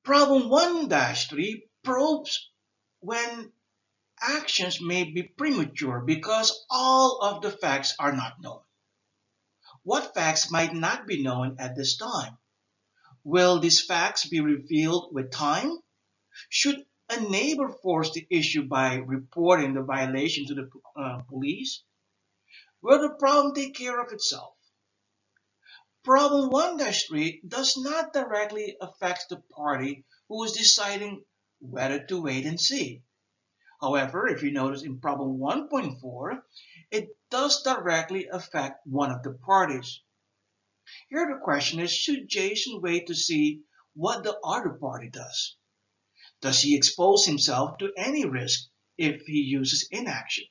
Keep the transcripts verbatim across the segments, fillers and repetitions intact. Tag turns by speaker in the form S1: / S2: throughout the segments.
S1: Problem one dash three probes when actions may be premature because all of the facts are not known. What facts might not be known at this time? Will these facts be revealed with time? Should a neighbor force the issue by reporting the violation to the uh, police? Will the problem take care of itself? Problem one dash three does not directly affect the party who is deciding whether to wait and see. However, if you notice in problem one point four, it does directly affect one of the parties. Here the question is, should Jason wait to see what the other party does? Does he expose himself to any risk if he uses inaction?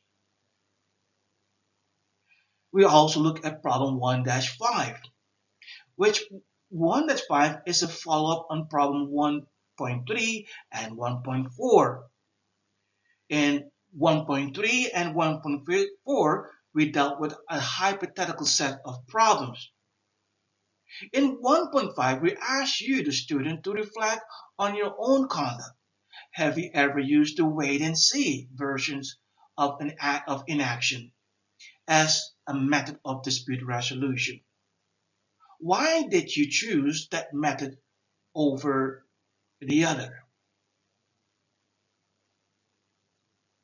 S1: We also look at problem one dash five, which one dash five is a follow-up on problem one point three and one point four. In one point three and one point four, we dealt with a hypothetical set of problems. In one point five, we asked you, the student, to reflect on your own conduct. Have you ever used the wait and see versions of an act of inaction as a method of dispute resolution? Why did you choose that method over the other?